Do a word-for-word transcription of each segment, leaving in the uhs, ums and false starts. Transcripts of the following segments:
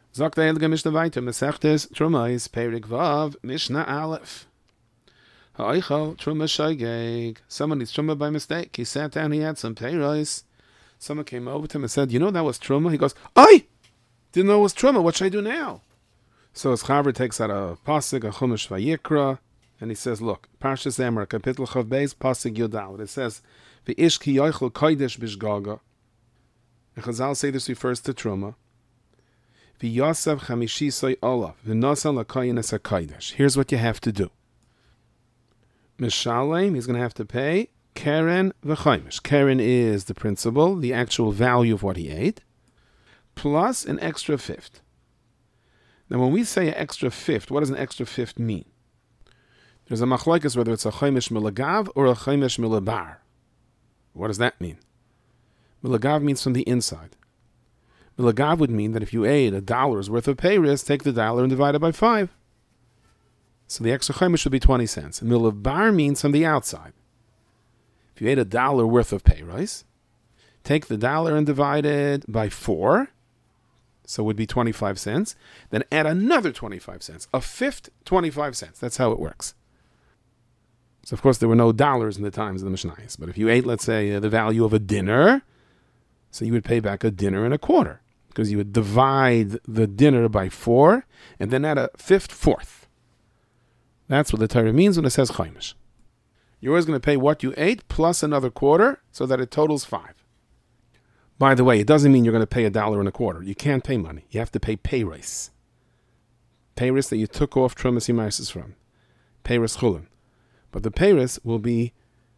Sagt der Heilige Mishnah weiter, Mesechtes Trumais Perik Vav Mishnah Aleph. Ha'oichel Truma Shaygeg. Someone eats Truma by mistake. He sat down, he had some peiros. Someone came over to him and said, you know that was Truma? He goes, I didn't know it was Truma. What should I do now? So his Chaver takes out a pasuk, a Chumash Vayikra, and he says, look, Parshas Emor, Kapitel Chav Beis, pasuk Yudal. It says, V'ish ki yoichel kodesh bishgaga. And Chazal say this refers to Truma. V'yasav chamishisoi olav, v'nosal l'koyin es ha-kodesh. Here's what you have to do. Mishalem, he's going to have to pay Keren v'chaimish. Keren is the principal, the actual value of what he ate, plus an extra fifth. Now, when we say an extra fifth, what does an extra fifth mean? There's a machlokes whether it's a chaimish milagav or a chaimish milabar. What does that mean? Milagav means from the inside. Milagav would mean that if you ate a dollar's worth of peiros, take the dollar and divide it by five. So the extra chaimish should be twenty cents. Milabar means from the outside. If you ate a dollar worth of peiros, take the dollar and divide it by four, so it would be twenty-five cents, then add another twenty-five cents, a fifth twenty-five cents. That's how it works. So, of course, there were no dollars in the times of the Mishnayos. But if you ate, let's say, uh, the value of a dinner, so you would pay back a dinner and a quarter, because you would divide the dinner by four, and then add a fifth fourth. That's what the Torah means when it says chaimish. You're always going to pay what you ate plus another quarter, so that it totals five. By the way, it doesn't mean you're going to pay a dollar and a quarter. You can't pay money. You have to pay peiros. Peiros that you took off Trumas Yimarsis from. Peiros chulin. But the peiros will be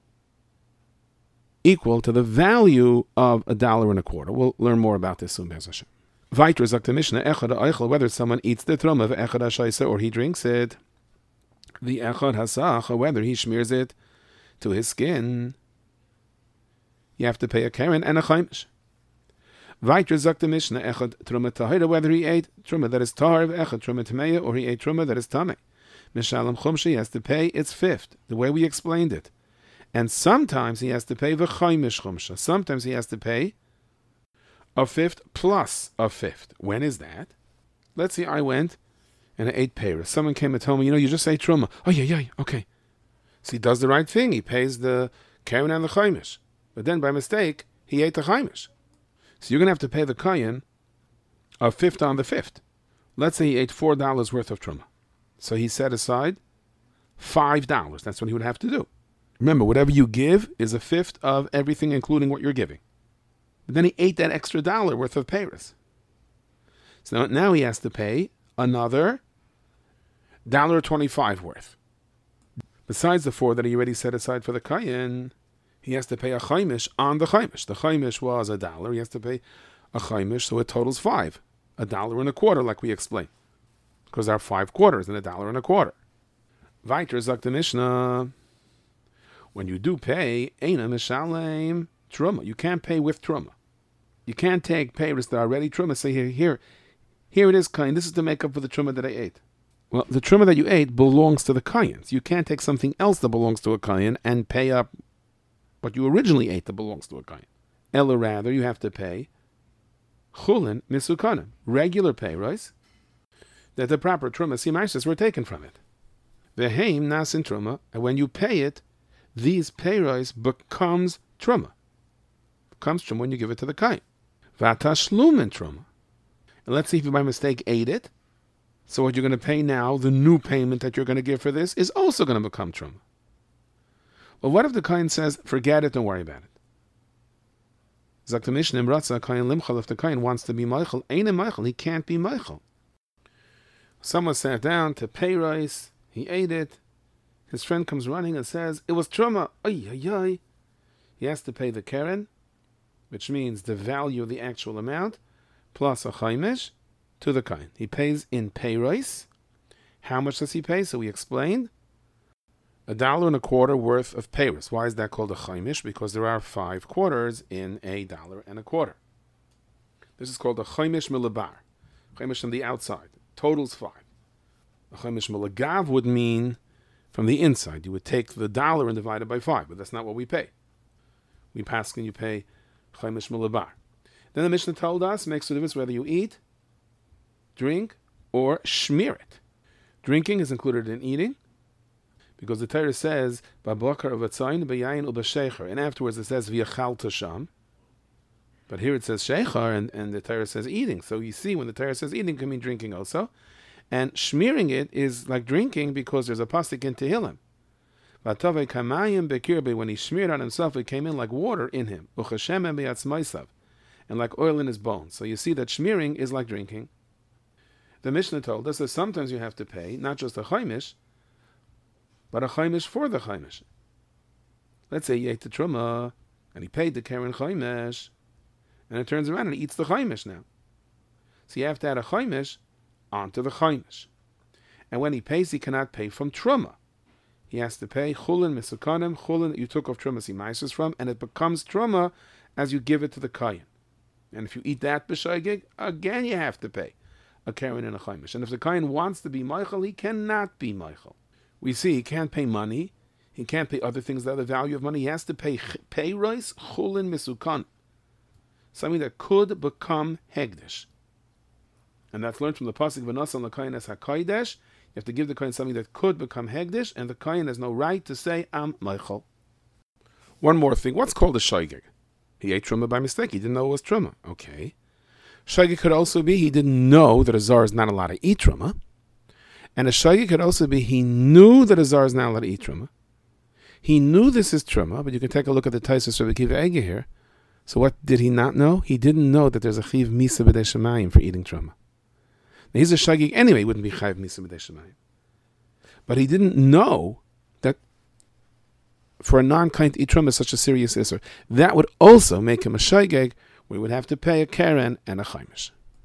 equal to the value of a dollar and a quarter. We'll learn more about this soon, Be'ez Hashem. Weiter sagt the Mishnah, echad ha'oichel, whether someone eats the truma of echad ha'shaisa or he drinks it, the echad ha'sach, whether he smears it to his skin, you have to pay a keren and a chaimish. Weiter sagt the Mishnah, echad truma tahira, whether he ate truma that is tar, echad truma tameya, or he ate truma that is tameh. Mishalem chumshi, he has to pay its fifth, the way we explained it. And sometimes he has to pay v'chaimish chumsha. Sometimes he has to pay a fifth plus a fifth. When is that? Let's say I went and I ate peiros. Someone came and told me, you know, you just ate truma. Oh, yeah, yeah, okay. So he does the right thing. He pays the keren and the chaimish. But then by mistake, he ate the chaimish. So you're going to have to pay the kayin a fifth on the fifth. Let's say he ate four dollars worth of truma. So he set aside five dollars. That's what he would have to do. Remember, whatever you give is a fifth of everything, including what you're giving. But then he ate that extra dollar worth of peiros. So now he has to pay another one dollar twenty-five worth. Besides the four that he already set aside for the kayin, he has to pay a chaimish on the chaimish. The chaimish was a dollar. He has to pay a chaimish, so it totals five. A dollar and a quarter, like we explained. Because there are five quarters and a dollar and a quarter. Weiter sagt the Mishnah, when you do pay, eina mishalem truma. You can't pay with truma. You can't take peiros that are already truma. Say here, here, here it is kain. This is to make up for the truma that I ate. Well, the truma that you ate belongs to the kayins. You can't take something else that belongs to a kayin and pay up what you originally ate that belongs to a kayin. Ella rather, you have to pay chulin misukanim, regular peiros that the proper truma simarsis were taken from it. Veheim nasin truma, and when you pay it, these peiros becomes truma. Becomes truma when you give it to the kain. Vatashlumin truma. And let's see if you by mistake ate it. So what you're going to pay now, the new payment that you're going to give for this, is also going to become truma. Well, what if the kain says, forget it, don't worry about it? Zakt the Mishnah, Imratza, kain limchal, if the kain wants to be meichel, ain't a meichel, he can't be meichel. Someone sat down to pay rice, he ate it, his friend comes running and says, it was truma, ay, ay, ay. He has to pay the keren, which means the value of the actual amount, plus a chaimish, to the kain. He pays in pay rice. How much does he pay? So we explained, a dollar and a quarter worth of peiros. Why is that called a chaimish? Because there are five quarters in a dollar and a quarter. This is called a chaimish milabar. Chaimish from the outside. Totals five. A chaimish milagav would mean from the inside. You would take the dollar and divide it by five, but that's not what we pay. We pass and you pay chaimish milabar. Then the Mishnah told us, makes a difference whether you eat drink or shmir it. Drinking is included in eating, because the Torah says, "Babakar avatzayin beyayin ubashecher," and afterwards it says v'yachalta sham. But here it says shecher, and, and the Torah says eating. So you see, when the Torah says eating, it can mean drinking also. And shmearing it is like drinking, because there's a pasuk in Tehillim. V'atavei kamayim bekirbe, when he smeared on himself, it came in like water in him. Uchashem beyatzmaisav, and like oil in his bones. So you see that shmearing is like drinking. The Mishnah told us that sometimes you have to pay, not just a chaimish, but a chaimish for the chaimish. Let's say he ate the truma, and he paid the keren chaimish, and it turns around and he eats the chaimish now. So you have to add a chaimish onto the chaimish. And when he pays, he cannot pay from truma. He has to pay chulin misukanim, chulin that you took off truma simaisis from, and it becomes truma as you give it to the kayin. And if you eat that b'shaygig, again you have to pay a keren and a chaimish. And if the kayin wants to be meichel, he cannot be meichel. We see he can't pay money, he can't pay other things that are the value of money. He has to pay pay rice chulin misukan, something that could become hegdish, and that's learned from the pasuk v'nasan l'kayin es hakodesh. You have to give the kayin something that could become hegdish, and the kayin has no right to say am meichel. One more thing: what's called a shaygig? He ate truma by mistake. He didn't know it was truma. Okay, shaygig could also be he didn't know that a zar is not allowed to eat truma. And a shaygig could also be he knew that a zar is not allowed to eat truma. He knew this is truma, but you can take a look at the Taisus Rabbi Akiva Eiger here. So what did he not know? He didn't know that there's a chiv misa b'dei shemayim for eating truma. Now he's a shaygig anyway, he wouldn't be chiv misa b'dei shemayim. But he didn't know that for a non-kain to eat truma is such a serious issur. That would also make him a shaygig, where he would have to pay a keren and a chaimish.